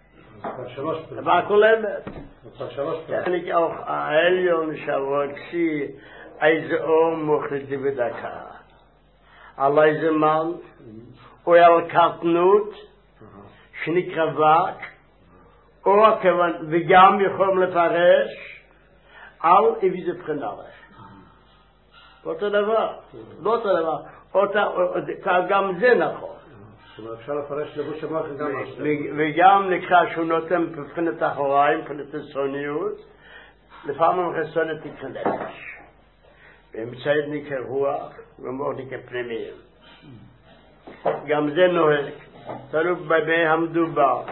והכל אמת. אני auch העליון שהרוצי איזה אור מוחלטי בדקה. על איזה מן, או על קטנות, שנקרא וק, או הכוון, וגם יכולים לפרש על איזה בחינה. אותו דבר, לא אותו דבר, גם זה נכון. אפשר לפרש לבוש המוח גם וגם נקרא שהוא נותן מבחינת אחוריים, מבחינת חיצוניות, לפעמים חיצוניות תיכנס. באמצעית נקרא רוח, ומור נקרא פנימיים. גם זה נוהג. תלוי במה המדובר.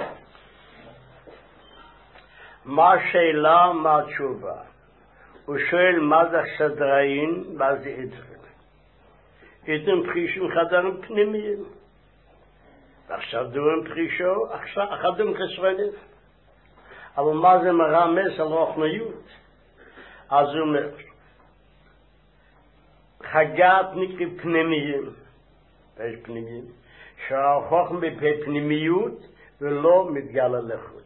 מה השאלה, מה התשובה? הוא שואל מה זה סדרין, מה זה עדרים. עדרים פרישים חדרים פנימיים. ועכשיו דורים פרישו, עכשיו דורים חסרונית. אבל מה זה מרמז על רוחניות? אז הוא אומר, חגת נקרא פנימיים, יש פנימיים, שהחוכם בפנימיות ולא מתגלה לחוץ.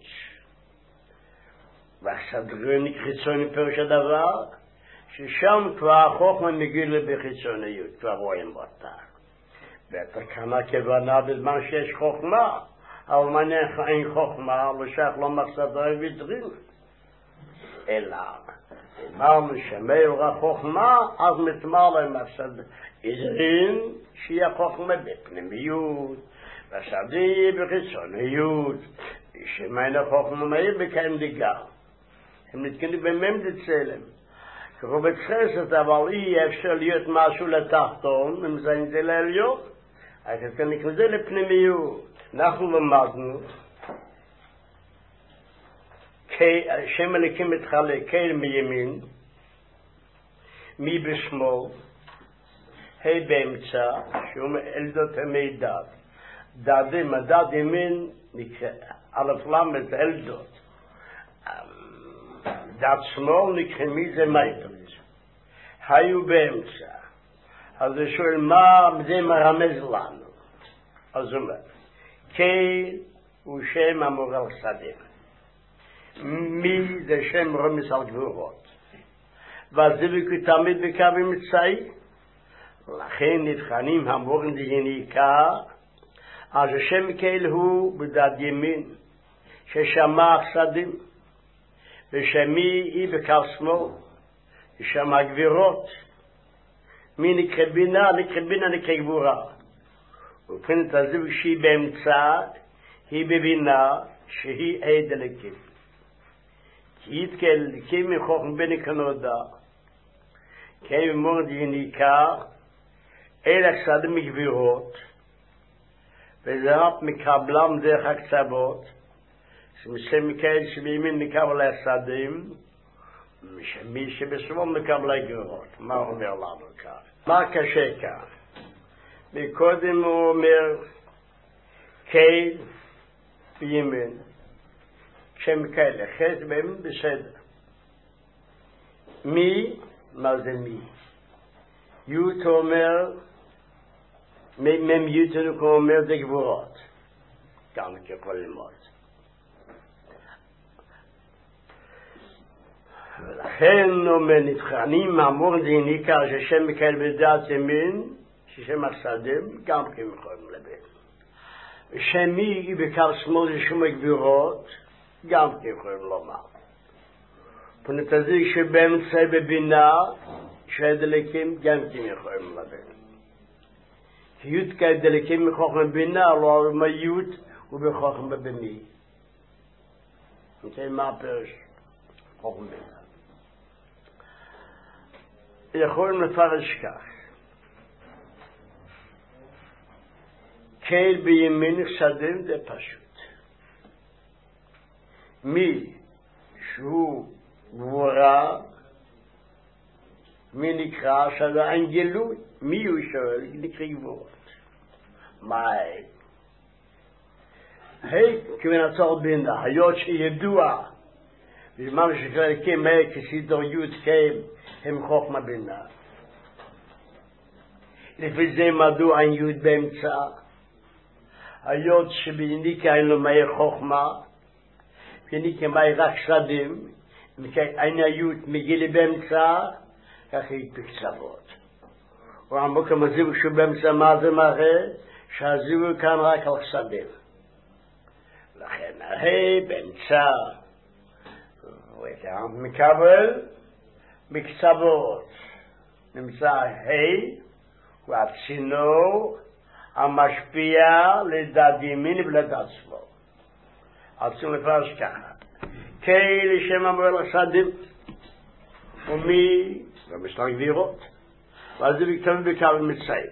ועכשיו דורים נקרא חיצוני פירוש הדבר, ששם כבר החוכם מגיע בחיצוניות, כבר רואים אותה. והתקנה כוונה בזמן שיש חוכמה, אבל מניח אין חוכמה, לא שייך לא מחסדרי ודרים. אלא, אמרנו שמאור החוכמה, אז מתמר להם מחסד עזרין, שיהיה חוכמה בפנימיות, ושדי בחיצוניות, שמיינה חוכמה מהיר בקיים דיגר. הם נתקנים במם דצלם. כרוב את חסד, אבל אי אפשר להיות משהו לתחתון, אם זה נזה לעליון. אז כאן נכנס זה לפנימיות. אנחנו למדנו, שם הליקים מתחלק, קהל מימין, מי בשמאל, ה' באמצע, שהוא אלדות המידד. דדים, מדד ימין, א' למד, אלדות. דד שמאל נקרא מי זה מידות. היו באמצע. אז הוא שואל מה זה מרמז לנו. אז הוא אומר, קהל הוא שם אמור על שדים. מי זה שם רומס על גבורות. והזיוויק תמיד בקו מצאי. לכן נבחנים המורים דיניקה, אז השם קהל הוא בדד ימין, ששמע שדים, ושמי היא בקו שמאל, ושמע גבירות. מי נקרא בינה, נקרא בינה, נקרא גבורה. ובחינת הזיוויק שהיא באמצע, היא בבינה, שהיא עד אלוקים. כי יתקל אלוקים מחוכם בני כנודה, כי מורד יניקה, אלה שדים מגבירות, וזה רק מקבלם דרך הקצוות, שמשם מכאלה שבימין מקבל השדים, מי שבשמאל מקבל גבירות. מה הוא אומר לנו כאן? מה קשה כאן? מקודם הוא אומר, קהל בימין, שם כאלה, חס בימין בסדר. מי? מה זה מי? יוט אומר, מם יוט אומר זה גבורות. גם ככל ללמוד. ולכן אומר נבחנים אמור דיניקה ששם מקהל בדעת ימין, ששם השדים, גם כן יכולים לבין. ושם מי בקו שמאל זה שום גבירות, גם כן יכולים לומר. פונתזיק שבאמצע בבינה, שעד אלוקים גם כן יכולים לבין. כי י' כעד אלוקים מחוכם בבינה, לא מה י' הוא בחוכם בביני. נתן מה הפרש? חוכם בינה. יכולים לפרש כך. קהל בימין שדים זה פשוט. מי שהוא גבורה, מי נקרא שזה אין גילוי? מי הוא שואל? נקרא גבורות. מה? היי, כמין עצור בינה, היות שידוע, בזמן שקרא לקים היי כסידור יוד קיים, הם חוכמה בינה. לפי זה מדוע אין יוד באמצע, היות שביניקה אין לו מהי חוכמה, ביניקה מהי רק שדים, אין היוד מגילי באמצע, כך היא בקצוות. והמוקם הזיווג שבאמצע מה זה מראה? שהזיווג כאן רק על שדים. לכן ההי באמצע, וגם מקבל בקצוות. נמצא ההי, הוא הצינור המשפיע לדד ימין ולדד שמאל. עצום לפרש ככה. קהל שם אמור לשדים, ומי? ומשטר גבירות. ואז זה בכתב בקו מצאי.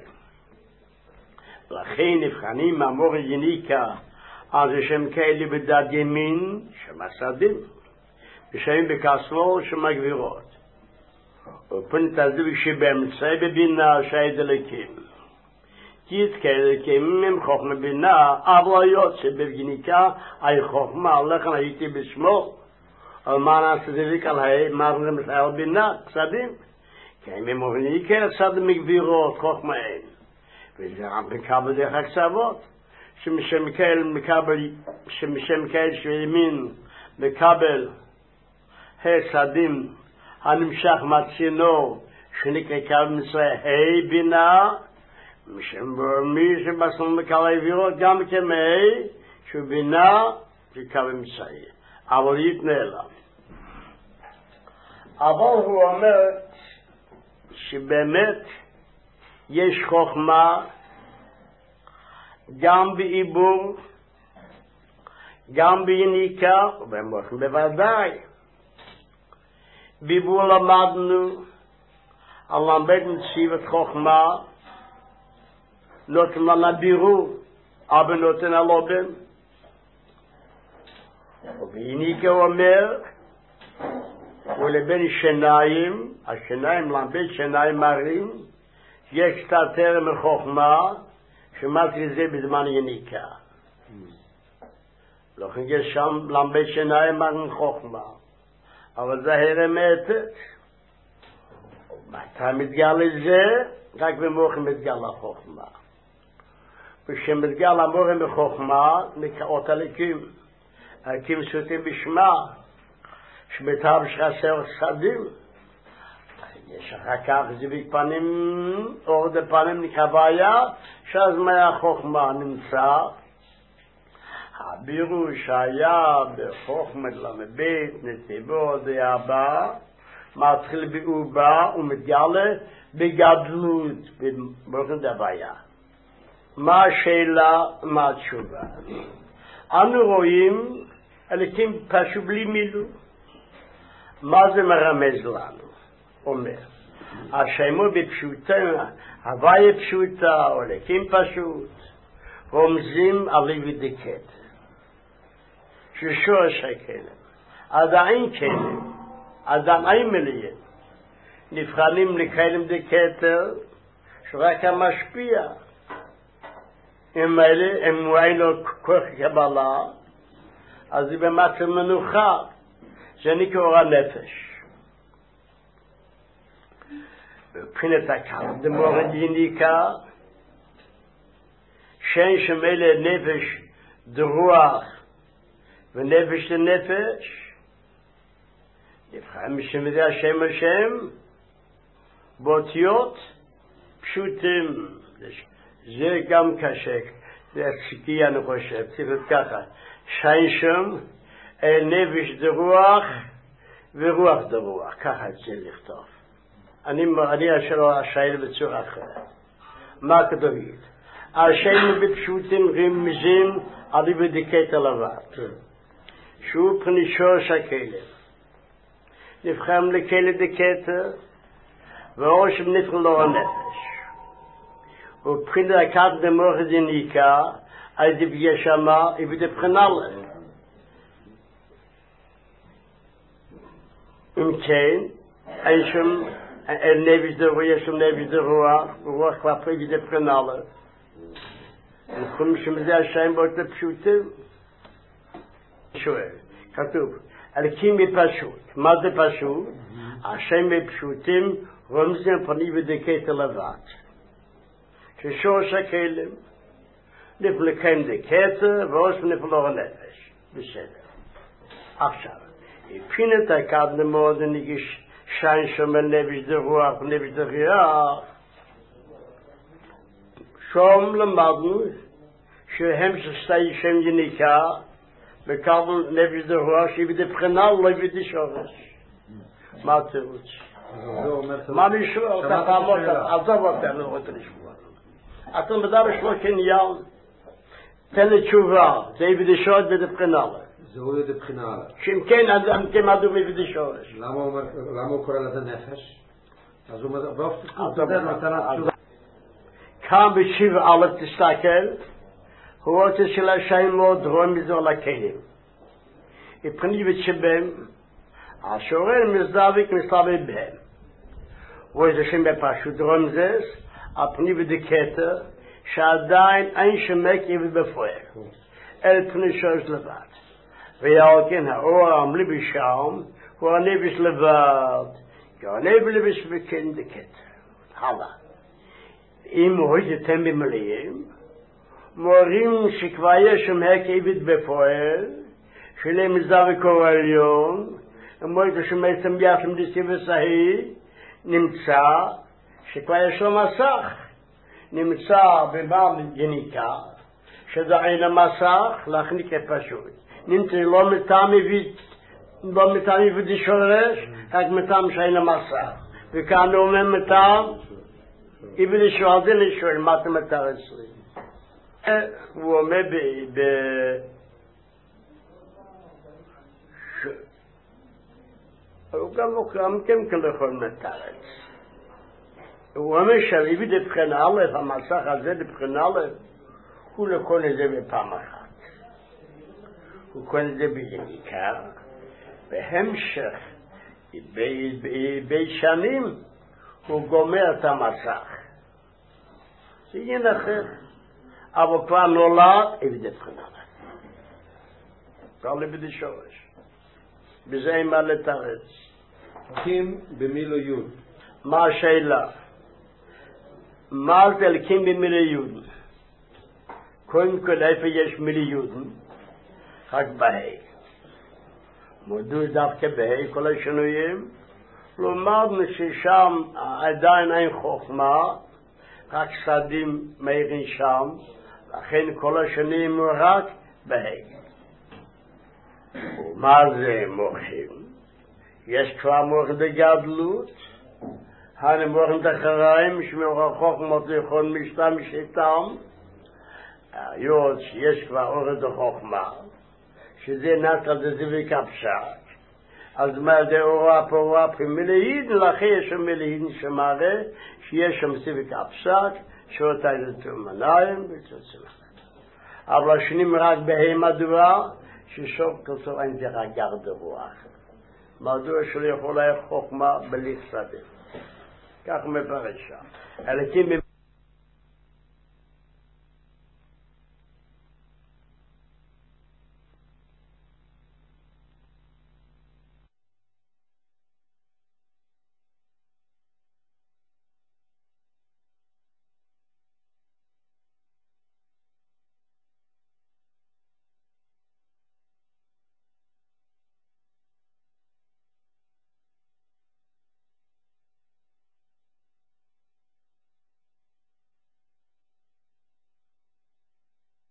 לכן נבחנים אמור יניקה, אז השם כאלה בדד ימין, שם השדים, ושם בקו שמאל, שם הגבירות. ופנת הזה שבאמצעי בבינה שעד אלוקים. כי את כאלוקים הם חוכמה בינה, אבל יוצא בגניקה, אי חוכמה, לכן הייתי בשמו, אבל מה נעשה דביק על היי, מה זה מסער בינה, צדים. כי הם מובילים כאלה צדים מגבירות, חוכמה אין. וזה רק מקבל דרך הקצוות, שמשם כאלה מקבל, שמשם כאלה שימין מקבל, הצדים הנמשך מהצינור, שנקרא קו מצרים, היי בינה, מי שבסוף מקבל עבירות גם כמי שהוא בינה וקו מצרי, אבל יתנהלה. אבל הוא אומר שבאמת יש חוכמה גם בעיבור, גם ביניקה, ובמוחם בוודאי. ביבו למדנו על למד מציבת חוכמה נותן לנו בירו אבל נותן הלובן ובעיניקה אומר ולבין שיניים השיניים למד שיניים מרים יש תתר מחוכמה שמעתי זה בזמן יניקה לכן יש שם למד שיניים מרים חוכמה אבל זה הרמתת מתי מתגל לזה? רק במוחם מתגל לחוכמה כשמתגל המוחם בחוכמה נקראות הליקים הליקים סוטים בשמה שמתאר שחסר סדים יש אחר כך זיוויק פנים אור דה פנים נקבעיה שאז מה החוכמה נמצא הבירו שהיה בחוכמת למבית נתיבו זה הבא מתחיל בעובה ומתגלה בגדלות במוחם דבעיה מה השאלה מה התשובה אנו רואים הליקים פשוט בלי מילו מה זה מרמז לנו אומר השמו בפשוטה הוויה פשוטה הליקים פשוט רומזים על ליבדיקת ששורש הכלם עדיין כלם עדיין מלאים נבחנים לכלם דקטר שרק המשפיע אם אלה אם הוא אין לו כוח קבלה אז זה במצב מנוחה זה נקרא הנפש מבחינת הקו דמורד יניקה שאין שם אלה נפש דרוח ונפש לנפש נבחן משמדי השם השם באותיות פשוטים זה גם קשה זה הציטי אני חושב צריך להיות ככה שאין שם נפש דרוח ורוח דרוח ככה צריך לכתוב אני אני אשאל השאלה בצורה אחרת מה כתובית השם בפשוטים רמזים על יבדיקת הלבד שהוא פנישו שקלם נבחם לכלא דקטר ואושם נפל לו הנפש ובחינת הקד דמורד יניקה אז ישמה יבדבחנה להם אם כן אין שם נפש דרוח יש שם נפש דרוח ורוח כבר פה יבדבחנה להם וחום שמזה השם באותה פשוטים שואל כתוב הליקים בפשוט מה זה פשוט? השם בפשוטים רומזים פנים ודקת לבד ששורש הכלם נפלקם דקת ואוס נפלו הנפש בסדר עכשיו מבחינת הקד למוד נגיש שיין שם נפש דרוח ונפש דריח שום למדנו שהם שסתי שם יניקה בקבל נפש דרוח שבדבחנה לא יבדי שורש מה התירוץ? מה נשאר? אתה תעמוד עזוב אותה אני לא רוצה לשמוע אתה מדבר שלו כעניין תן לי תשובה זה יבדי שורש בדבחנה זהו יבדבחנה שאם כן אדם תמדו מבדי שורש למה הוא קורא לזה נפש? אז הוא מדבר באופן כאן בשיב א' תסתכל הוא רוצה של השם מאוד רומזו לכלים יפני שבהם השורר מזדביק מסתובב בהם וזה שם בפשוט רומזס הפני בדקטר שעדיין אין שמק יבד בפועל אל פני שורש לבד ועל כן האור העמלי בשם הוא הנפש לבד כי הנפש בכן דקטר הלאה אם הוא יתם במלאים מורים שכבר יש שם הקביד בפועל שלהם מזדביק אור עליון אמרו שמייתם יחם דיסי וסהי נמצא שכבר יש לו מסך נמצא במה יניקה שזה אין המסך להכניק את פשוט נמצא לא מטעם יביד לא מטעם יביד שורש רק מטעם שאין המסך וכאן הוא אומר מטעם יביד שורש זה לשואל מה אתה מתאר אצלי הוא אומר ב... הוא גם לא קם כן כלכל נתרץ. הוא אומר שהביא לבחן א', המסך הזה לבחן א', הוא לא קונה את זה בפעם אחת. הוא קונה את זה בעיקר, בהמשך, בשנים, הוא גומר את המסך. זה עניין אחר. אבל כבר נולד, הביא לבחן א'. כבר לבדי שורש. בזה אין מה לתרץ. קים במילו יוד. מה השאלה? מה אלקים במילו יוד? קודם כל איפה יש מילי יוד? רק בהי. מודו דווקא בהי כל השינויים. למדנו ששם עדיין אין חוכמה, רק סדים מהירים שם, לכן כל השינויים הוא רק בהי. ומה זה מוחים? יש כבר מוחים דגדלות, הנה מוחים דחריים, שמור החוכמות לכל משתם משתם, היות שיש כבר אורד החוכמה, שזה נטל דזיבי כפשק, אז מה זה אורה פה אורה פה מלאיד, לכן יש שם מלאיד שמראה, שיש שם זיבי כפשק, שאותה ידעו מניים, וצוצא. אבל השנים רק בהמה דברה, ששוב כלסור אין זה רגר דרוח. מדוע שלא יכול היה חוכמה בלי שדה. כך מפרש שם. אלקים